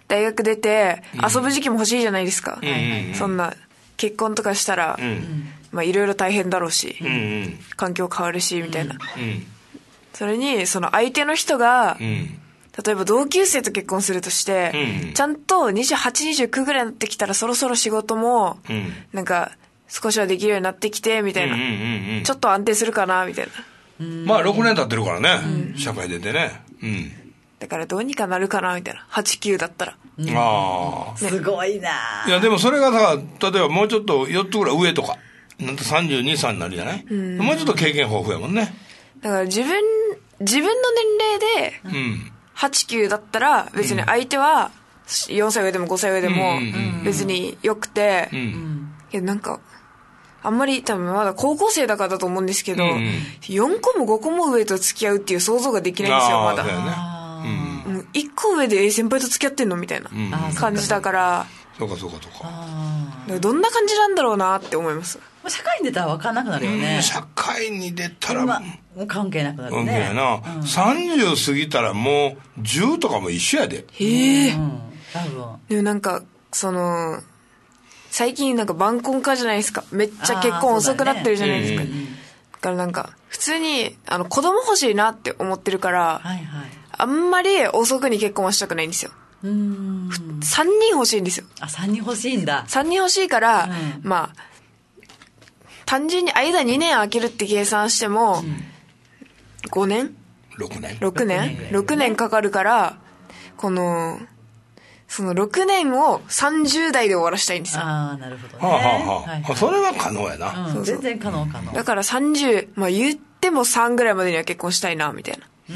C: 大学出て遊ぶ時期も欲しいじゃないですか、
B: うんうんうん、
C: そんな結婚とかしたら、うん、まあいろいろ大変だろうし、うんうん、環境変わるしみたいな、うん、それにその相手の人が、うん、例えば同級生と結婚するとして、うん、ちゃんとにじゅうはち、にじゅうきゅうぐらいになってきたらそろそろ仕事も、うん、なんか少しはできるようになってきてみたいな、うんうんうんうん、ちょっと安定するかなみたいな。
B: まあろくねん経ってるからね、うん、社会出てね、うん、
C: だからどうにかなるかなみたいな。はち、きゅうだったら、
B: うん、ああ、
A: ね、すごいな。
B: いやでもそれがさ、例えばもうちょっとよっつぐらい上とかなんとさんじゅうに、さんになるじゃない、うん、もうちょっと経験豊富やもんね。
C: だから自分自分の年齢で、うん、はち、きゅうだったら別に相手はよんさい上でもごさい上でも別によくて、うんうん、いやなんかあんまり多分まだ高校生だからだと思うんですけど、うん、よんこもごこも上と付き合うっていう想像ができないんですよまだ、ね、うん、もういっこ上で先輩と付き合ってんのみたいな感じだから、
B: そうかそうかそうか、
C: あどんな感じなんだろうなって思います。
A: 社会に出たら分かんなくなるよね、
B: うん、社会に出たらも
A: う関係なくなるね。
B: 関係ないな、うん、さんじゅう過ぎたらもうじゅうとかも一緒やで。
C: へえ、うん、
A: 多分
C: でもなんかその最近なんか晩婚化じゃないですか。めっちゃ結婚遅くなってるじゃないですか、ね、うん、だからなんか普通にあの子供欲しいなって思ってるから、はいはい、あんまり遅くに結婚はしたくないんですよ。うーん、さんにん欲しいんですよ。
A: あ、さんにん欲しいんだ。
C: さんにん欲しいから、うん、まあ単純に間にねん空けるって計算しても、うん、ごねん
B: ろくねん
C: ろくねんろくねんかかるから、このそのろくねんをさんじゅう代で終わらしたいんですよ。
A: ああ、なるほどね、
B: はあはあはあ、はいはい、それは可能やな、
A: うん、そうそう、全然可能可能
C: だからさんじゅう、まあ言ってもさんぐらいまでには結婚したいなみたいな。うん、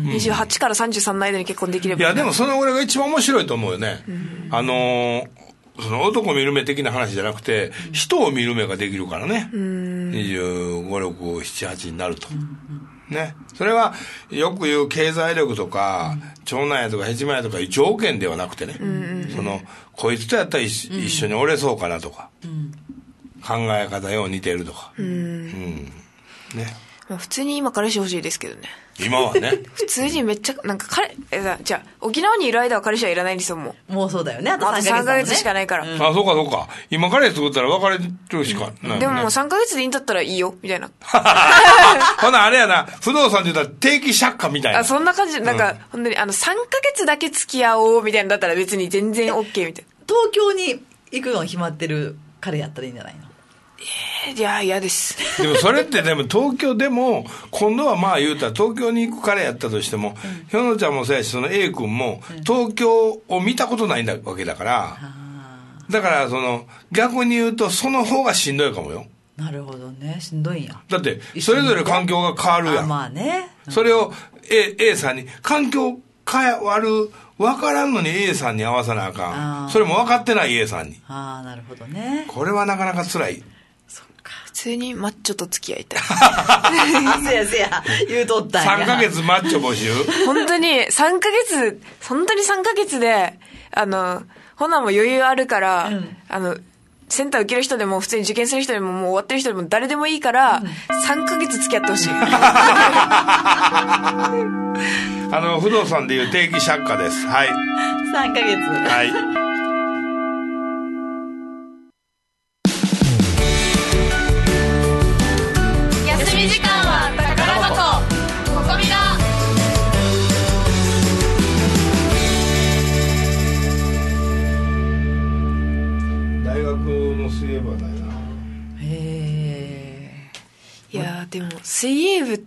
C: にじゅうはちからさんじゅうさんの間に結婚できればいい。
B: いやでもその俺が一番面白いと思うよね、うん、あのーその男見る目的な話じゃなくて、うん、人を見る目ができるからね、うん、にじゅうご、ろく、なな、はちになると、うんね、それはよく言う経済力とか、うん、長男やとかヘチマやとかいう条件ではなくてね、うん、そのこいつとやったら一、うん、一緒におれそうかなとか、うん、考え方よう似てるとか、うんうん、ね、
C: まあ、普通に今彼氏欲しいですけどね。
B: 今はね
C: 普通にめっちゃなんか彼えじゃあ沖縄にいる間は彼氏はいらないんですよ。も
A: うもうそうだよね。あとさんかげつ、ね、
C: さんかげつしかないから、
B: うん、あ、そうかそうか。今彼氏作ったら別れるしかない、ね、
C: でももうさんかげつでいいんだったらいいよみたいな
B: ほなあれやな、不動産って言ったら定期借家みたいな。
C: あ、そんな感じ。なんか、うん、本当にあのさんかげつだけ付き合おうみたいなだったら別に全然 OK みたいな。
A: 東京に行くの決まってる彼やったらいいんじゃないの。
C: えー、いや嫌です。
B: でもそれってでも東京でも今度はまあ言うたら東京に行く彼やったとしても、うん、ひょのちゃんもそうやし、その A 君も東京を見たことないんだわけだから、うん、だからその逆に言うとその方がしんどいかもよ。
A: なるほどね、しんどいんや。
B: だってそれぞれ環境が変わるやん。
A: あ、まあね、
B: うん、それを A, A さんに環境変わる分からんのに A さんに合わさなあかん。それも分かってない A さんに。
A: ああ、なるほどね。
B: これはなかなか辛い。
C: 普通にマッチョと付き合いたい。
A: せやせや言うとったんや。
B: さんかげつマッチョ募集。
C: 本当にさんかげつ、本当にさんかげつで、あの、ほなも余裕あるから、うん、あの、センター受ける人でも普通に受験する人でももう終わってる人でも誰でもいいから、うん、さんかげつ付き合ってほしい。
B: あの、不動産でいう定期借家です。はい。
A: さんかげつ。
B: はい。
D: 時間は宝箱ここみな。
B: 大学の水泳部はないな。
C: へえ。いやでも水泳部って、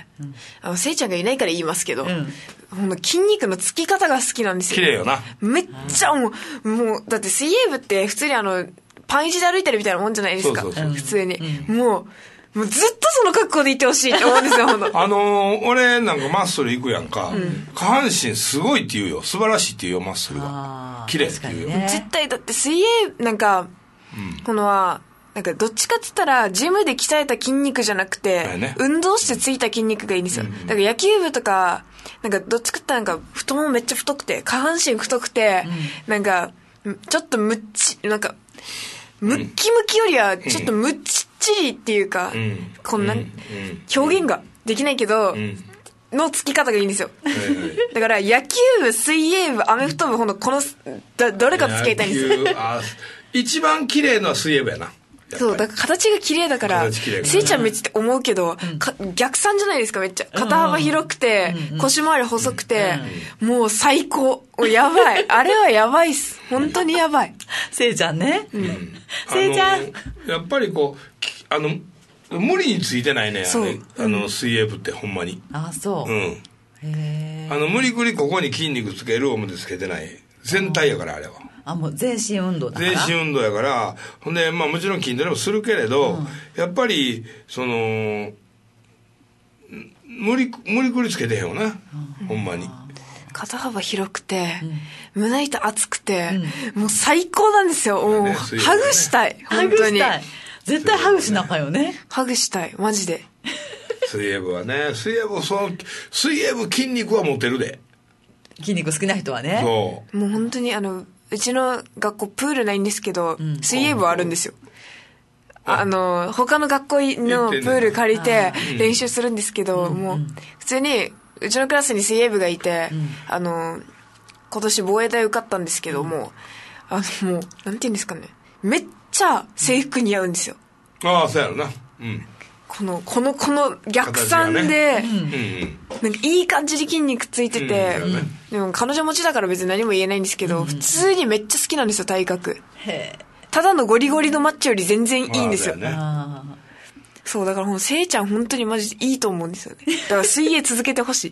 C: うん、あのせいちゃんがいないから言いますけど、うん、ほんの筋肉のつき方が好きなんですよ。
B: 綺麗よな。
C: めっちゃもう、もうだって水泳部って普通にあのパンイチで歩いてるみたいなもんじゃないですか。そうそうそう、普通に、うん、もうもうずっとその格好でいてほしいって思うんですよ。あ
B: のー、俺なんかマッスル行くやんか、うん、下半身すごいって言うよ。素晴らしいって言うよ、マッスルが綺麗って言うよ、
C: ね、絶対だって水泳なんか、うん、このはなんかどっちかって言ったらジムで鍛えた筋肉じゃなくて、ね、運動してついた筋肉がいいんですよ、うんうん、だから野球部とかなんかどっちかって言ったらなんか太ももめっちゃ太くて下半身太くて、うん、なんかちょっとむっちなんかムッキムキよりはちょっとむっちっちりっていうか、うん、こんな、うん、表現ができないけど、うん、 のつき方がいいんですよ。だから野球部、水泳部、アメフト部、ほんとこのだどれかつけたいんですよ。
B: あ一番綺麗のは水泳部やな。
C: そうだから形が綺麗だからせいちゃんめっちゃって思うけど、うん、か逆算じゃないですか。めっちゃ肩幅広くて、うん、腰回り細くて、うん、もう最高。やばいあれはやばいっす。本当にやばい。
A: せいちゃんね、うん、
B: せいちゃんやっぱりこうあの無理についてないね。あれあの水泳部ってほんまに。
A: あそう、
B: うん、へあの無理くりここに筋肉つける思ってつけてない全体やからあれは。
A: あもう全身運動だから
B: 全身運動やからほんで、まあ、もちろん筋トレもするけれど、うん、やっぱりその無理無理くりつけてへんよな、うん、ほんまに
C: 肩幅広くて、うん、胸板厚くて、うん、もう最高なんですよ。もう、ね、ハグしたい本当に。
A: 絶対ハグしなあかんよね。
C: ハグしたいマジで。
B: 水泳部はね水泳部その水泳部筋肉は持てるで。
A: 筋肉好きな人はね。
B: そう
C: もう本当にあのうちの学校プールないんですけど、うん、水泳部はあるんですよ。あの他の学校のプール借りて練習するんですけど、もう普通にうちのクラスに水泳部がいて、うん、あの今年防衛大受かったんですけども、あのもうなんていうんですかね、めっちゃ制服似合うんですよ。
B: ああそうやろな、うん、
C: このこのこの逆算で、ね、なんかいい感じに筋肉ついてて、うんうん、でも彼女持ちだから別に何も言えないんですけど、うん、普通にめっちゃ好きなんですよ体格。へただのゴリゴリのマッチョより全然いいんですよ。あね、そうだからもうせいちゃん本当にマジでいいと思うんですよね。だから水泳続けてほしい。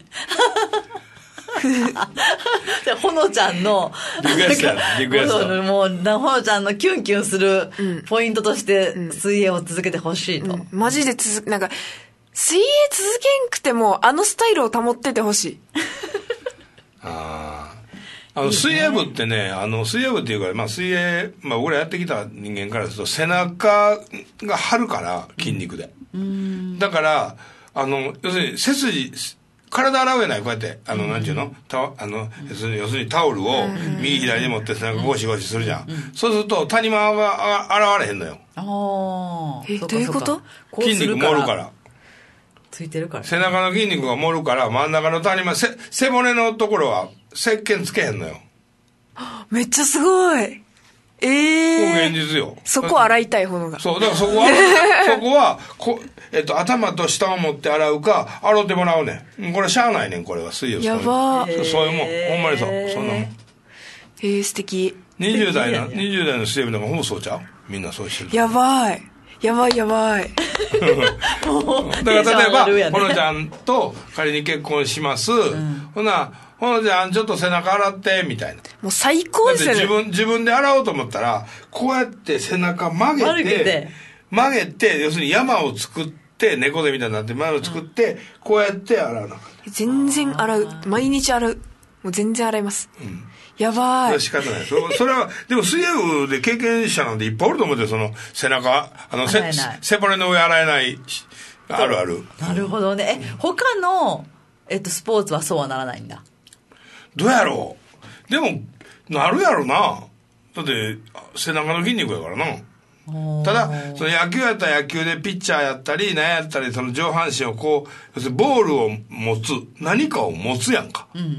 A: ほのちゃんの
B: リクエストリクエスト
A: もうほのちゃんのキュンキュンするポイントとして水泳を続けてほしいと、うんうん、
C: マジで続なんか水泳続けんくてもあのスタイルを保っててほしい。
B: ああの水泳部ってね、あの水泳部っていうか、まあ、水泳、まあ、俺やってきた人間からすると背中が張るから筋肉で、うん、だからあの要するに背筋体洗うやないこうやってあの、うん、なんていうのたあの要するに要するにタオルを右左に持って背中ゴシゴシするじゃん、うんうん、そうすると谷間が洗われへんのよ。
C: あえどういうこと？
B: 筋肉盛るから
A: ついてるから、ね、
B: 背中の筋肉が盛るから真ん中の谷間背背骨のところは石鹸つけへんのよ。
C: めっちゃすごい。ええー、
B: 現実よ。
C: そこ洗いたい方が。
B: そうだからそこはそこはこ、えっと、頭と下を持って洗うか洗ってもらうねん。これしゃあないねんこれは水泳。
C: やば
B: ー。そういうもんほんまにそうそんなもん。
C: えー、素敵。
B: にじゅう代のにじゅう代の水泳部でもほぼそうちゃうみんなそうしてる。
C: やばいやばいやばい。
B: だから例えば、ね、ほのちゃんと仮に結婚します、うん、ほなほのちゃんちょっと背中洗ってみたいな。
C: もう最高ですよね。
B: 自分自分で洗おうと思ったらこうやって背中曲げて曲げて要するに山を作って猫背みたいになって山を作って、うん、こうやって洗うの。
C: 全然洗う毎日洗うもう全然洗います、うん、やばい。
B: 仕方ない。そ, それはでも水泳部で経験者なんていっぱいおると思うて、その背中あの背背骨の上洗えないあるある。
A: なるほどね。え他の、えっと、スポーツはそうはならないんだ。
B: どうやろう。でもなるやろな。だって背中の筋肉やからな。ただその野球やったら野球でピッチャーやったり何やったりその上半身をこう要するにボールを持つ何かを持つやんか。うんうんうんうん。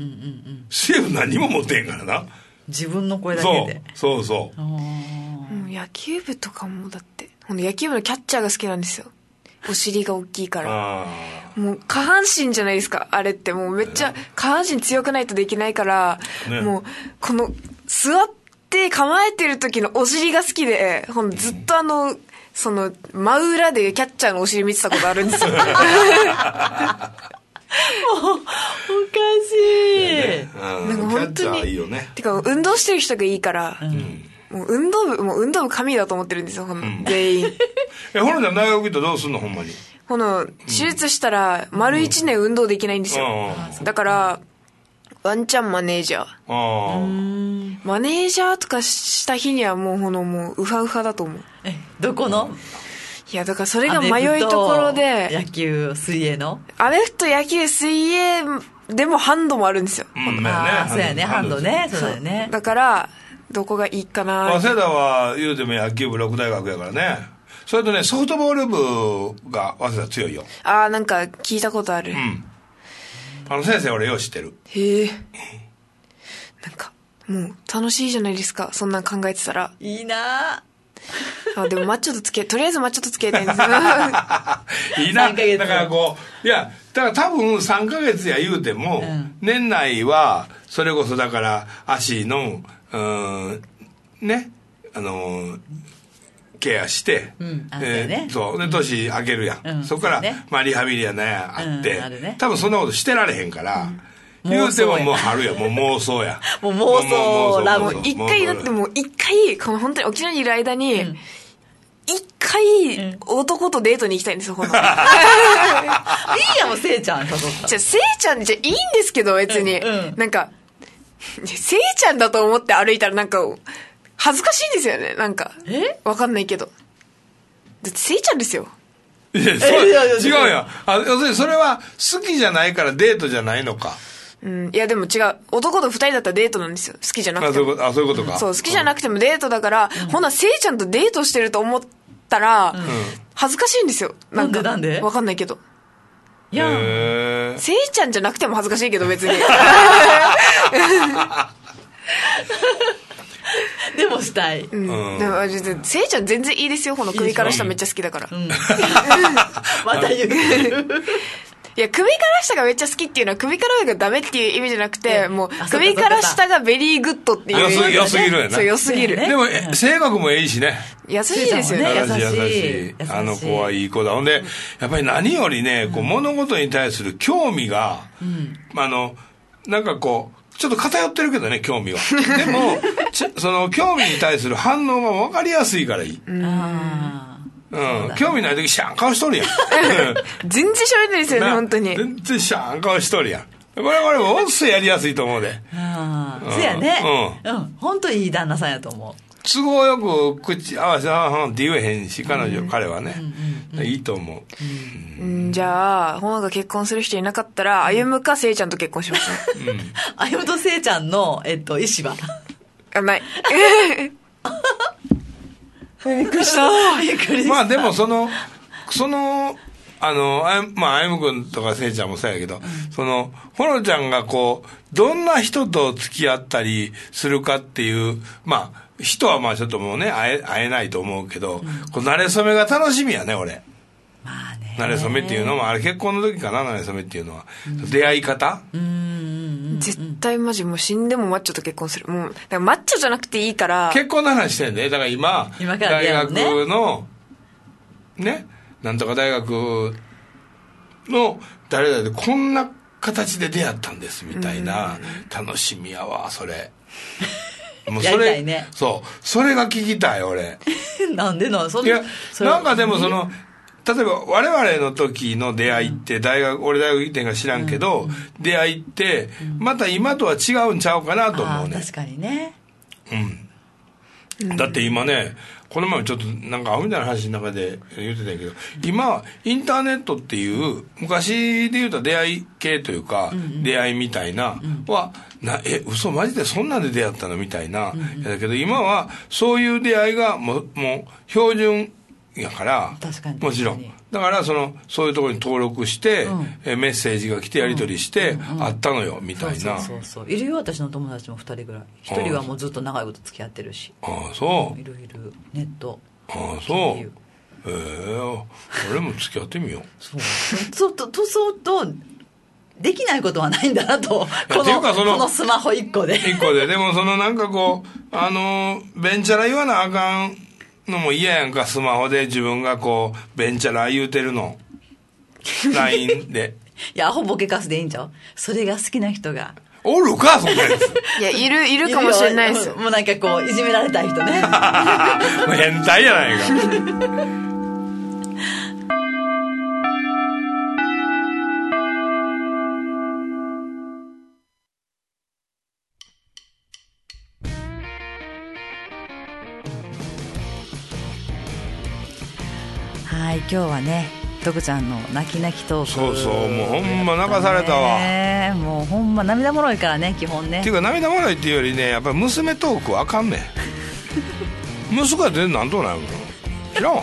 B: 水泳部何も持ってへんからな。
A: 自分の声だけで。
B: そうそうそう。
C: うん、野球部とかもだって野球部のキャッチャーが好きなんですよ。お尻が大きいから。もう下半身じゃないですかあれって。もうめっちゃ下半身強くないとできないから、ね、もうこの座って構えてる時のお尻が好きで、ほんずっとあのその真裏でキャッチャーのお尻見てたことあるんですよ。おか
A: しい、
B: ね、なんか本当にいいよね。
C: てか運動してる人がいいから、うん、もう運動部もう運動部神だと思ってるんですよ、うん、全員。
B: えほのちゃん大学行ったらどうすんのほんまに。
C: この手術したら丸一年運動できないんですよ、うん、だからワンチャンマネージャー。あマネージャーとかした日にはもうほのもうウハウハだと思う。
A: えどこの？
C: いやだからそれが迷いところで。
A: 野球水泳の
C: アメフト野球水泳でもハンドもあるんですよ、
B: うん、
A: ああそうやねハンドね。そうだよね。
C: だからどこがいいかな。
B: 早稲田は言うても野球部ろく大学やからね。それとねソフトボール部が早稲田強いよ。
C: ああなんか聞いたことある、うん
B: あの先生俺よう知ってる。
C: へえ。なんかもう楽しいじゃないですか、そんなん考えてたら。
A: いいな
C: あ、でもマッチョと付き合い、とりあえずマッチョと付き合いたいんですよ。
B: いいな。
A: さんかげつ
B: だからこういやだから多分さんかげつや言うても、うん、年内はそれこそだから足のうーんねあのーケアして、
A: うんあ
B: えー、
A: ね、
B: そうで年明けるやん、
A: うん、
B: そこから、
A: ね、
B: まあ、リハビリやねあって、
A: うんね、
B: 多分そんなことしてられへんから、うん、言うてももう春やもう妄想や
A: もう妄想ラブ。
C: 一回だってもう一回この本当に沖縄にいる間に、うん、一回男とデートに行きたいんですよ、ほんとに。いい
A: やもうせいちゃん誘った。
C: じゃあせいちゃんじゃいいんですけど別に、うんうん、なんかせいちゃんだと思って歩いたらなんか恥ずかしいんですよね、なんか。え？わかんないけど。だってせいちゃんですよ。
B: いや、そう違うよ。あ、要するにそれは好きじゃないからデートじゃないのか。
C: うん、いやでも違う。男と二人だったらデートなんですよ。好きじゃなくても。
B: あ、そういうことか。
C: そう、好きじゃなくてもデートだから、うん、ほんならせいちゃんとデートしてると思ったら、うん、恥ずかしいんですよ。
A: なんでなんで？
C: わかんないけど。
A: いや
C: せいちゃんじゃなくても恥ずかしいけど別に。
A: でもしたい、
C: うんうん、でもせいちゃん全然いいですよ、この首から下めっちゃ好きだから。うん、
A: また言うてる。
C: いや、首から下がめっちゃ好きっていうのは首から上がダメっていう意味じゃなくて、うん、もう首から下がベリーグッドっていう、
B: ね、良すぎるやな。
C: そう、良すぎる、
B: ね、でも性格もいいしね、
C: 優しいですよね。
B: 優しい優しい、あの子はいい子だ。ほんでやっぱり何よりね、こう物事に対する興味が、うん、あのなんかこうちょっと偏ってるけどね、興味は。でもその興味に対する反応が分かりやすいからいい。うん、うん、興味ない時シャン顔しとるやん。
C: 全然喋んないですよね、本当に。
B: 全然シャン顔しとるやん。これこれもっすやりやすいと思うで。
A: ああ、うん、そうやね。うん、うん、本当いい旦那さんやと思う。
B: 都合よく口合わせはんって言えへんし、彼女、うん、彼はね、うんうん、いいと思う。
C: うん、じゃあ、ほのが結婚する人いなかったら、歩むかせいちゃんと結婚しますね。
A: うん、歩むとせいちゃんの、えっと、意思は
C: あ、ない。びっくりした。
A: びっくりした。
B: まあでもその、その、あの、あまあ、あゆむくんとかせいちゃんもそうやけど、うん、その、ほのちゃんがこう、どんな人と付き合ったりするかっていう、まあ、人はまあちょっともうね、会え、会えないと思うけど、うん、こう、慣れ初めが楽しみやね、俺。
A: まあね。
B: 慣れ初めっていうのも、あれ結婚の時かな、慣れ初めっていうのは。うん、出会い方、
C: うん、絶対マジもう死んでもマッチョと結婚する。もう、だからマッチョじゃなくていいから。
B: 結婚の話してんね。だから今、今から大学の、ね、なんとか大学の誰々でこんな形で出会ったんですみたいな、楽しみやわ、それ。もうそれ、やりたいね、そうそれが聞きたい俺。
A: なんでのそん
B: ないやなんかでもその例えば我々の時の出会いって大学、うん、俺大学行ってんか知らんけど、うん、出会いってまた今とは違うんちゃうかなと思うね。
A: 確かにね。
B: うん。だって今ね、この前ちょっとなんかアホみたいな話の中で言ってたんやけど、今インターネットっていう昔で言うと出会い系というか、うんうん、出会いみたいなは、なえ嘘マジでそんなんで出会ったのみたいな、うんうん、だけど今はそういう出会いがもうもう標準やから、
A: 確かに
B: もちろんだからそのそういうところに登録して、うん、えメッセージが来てやり取りして、うんうんうん、あったのよみたいな。
A: そうそうそう、いるよ私の友達もふたりぐらい。ひとりはもうずっと長いこと付き合ってるし。
B: ああそう、
A: いるいるネット。
B: ああそう、ええー、俺も付き合ってみよう。
A: そうそうととそうとできないことはないんだなと。このこのスマホいっこで
B: いっこで。でもそのなんかこうあのベンチャラ言わなあかんのも嫌やんか。スマホで自分がこうベンチャラ言うてるのライン で
A: いやアホボケカスでいいんちゃう。それが好きな人が
B: おるかそんなやつ。
C: いやいるいるかもしれないですよ。
A: もうなんかこういじめられたい人ね。
B: もう変態やないか。
A: はい、今日はね徳ちゃんの泣き泣きトーク。
B: そうそう、もうほんま泣かされたわ。
A: もうほんま涙もろいからね基本ね。
B: っていうか涙もろいっていうよりね、やっぱり娘トークはあかんねん。息子が全然なんとないもん知らんわ。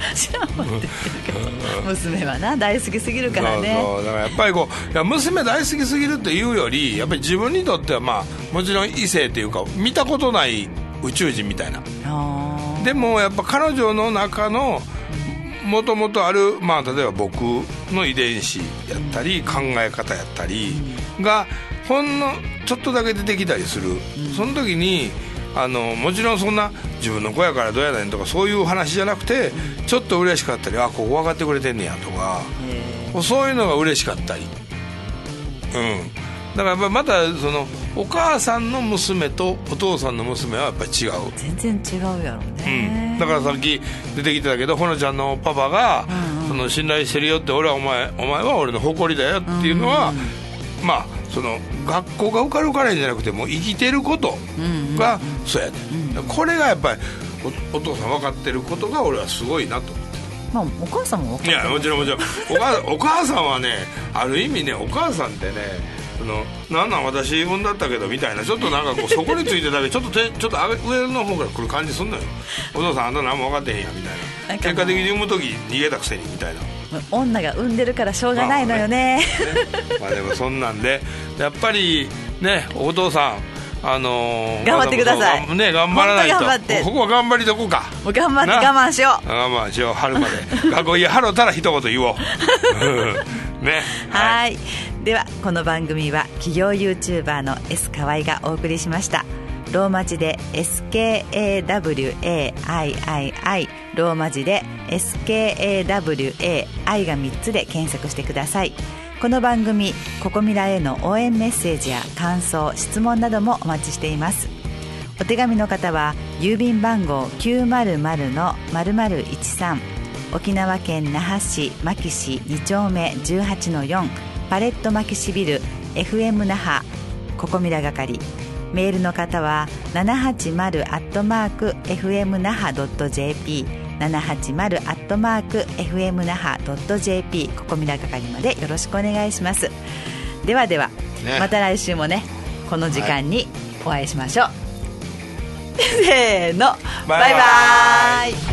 A: 知らんわって言ってるけど娘はな大好きすぎるからね。
B: そうそうだからやっぱりこういや娘大好きすぎるっていうよりやっぱり自分にとってはまあもちろん異性というか見たことない宇宙人みたいな。でもやっぱ彼女の中のもともとある、まあ、例えば僕の遺伝子やったり考え方やったりがほんのちょっとだけ出てきたりする。その時にあのもちろんそんな自分の子やからどうやねんとかそういう話じゃなくてちょっと嬉しかったりあここ分かってくれてんねやとかそういうのが嬉しかったり、うん、だからやっぱまたそのお母さんの娘とお父さんの娘はやっぱり違う。
A: 全然違うやろね、
B: うん、だからさっき出てきてたけどほのちゃんのパパが、うんうん、その信頼してるよって俺はお前お前は俺の誇りだよっていうのは、うんうん、まあその学校が受かる受からへんじゃなくてもう生きてることが、うんうん、そうやね、うん、これがやっぱり お, お父さん分かってることが俺はすごいなと思って。
A: まあ、お母さんも分かってる。
B: いやもちろんもちろんお 母, お母さんはねある意味ねお母さんってねそのなんなん私産んだったけどみたいなちょっとなんかこうそこについてだけちょっと手ちょっと上の方から来る感じすんのよ。お父さんあんた何も分かってへんやみたい な, な結果的に産む時逃げたくせにみたいな。
A: 女が産んでるからしょうがないのよね、
B: まあ、ねまあでもそんなんでやっぱりねお父さんあのー、
A: 頑張ってください
B: ね頑張らないと
A: 頑張って
B: ここは頑張りとこうか。
A: もう頑張って我慢しよう
B: 我慢しよう春まで学校いや春ったら一言言おうね
A: はい、ではこの番組は企業 YouTuber の S 河合がお送りしました。ローマ字で エスケーエーダブリューエーアイアイアイ ローマ字で エスケーエーダブリューエーアイ がみっつで検索してください。この番組ココミラへの応援メッセージや感想質問などもお待ちしています。お手紙の方は郵便番号 きゅうまるまるのまるまるいちさん 沖縄県那覇市牧市に丁目 じゅうはちのよん パレット牧師ビル エフエム 那覇ココミラ係。メールの方はななはちまるアットマークエフエム那覇ドットジェーピー ななはちまるアットマークエフエム那覇ドットジェーピー ココミラ係までよろしくお願いします。ではでは、ね、また来週もねこの時間にお会いしましょう、はい、せーのバイバイ、バイバイ。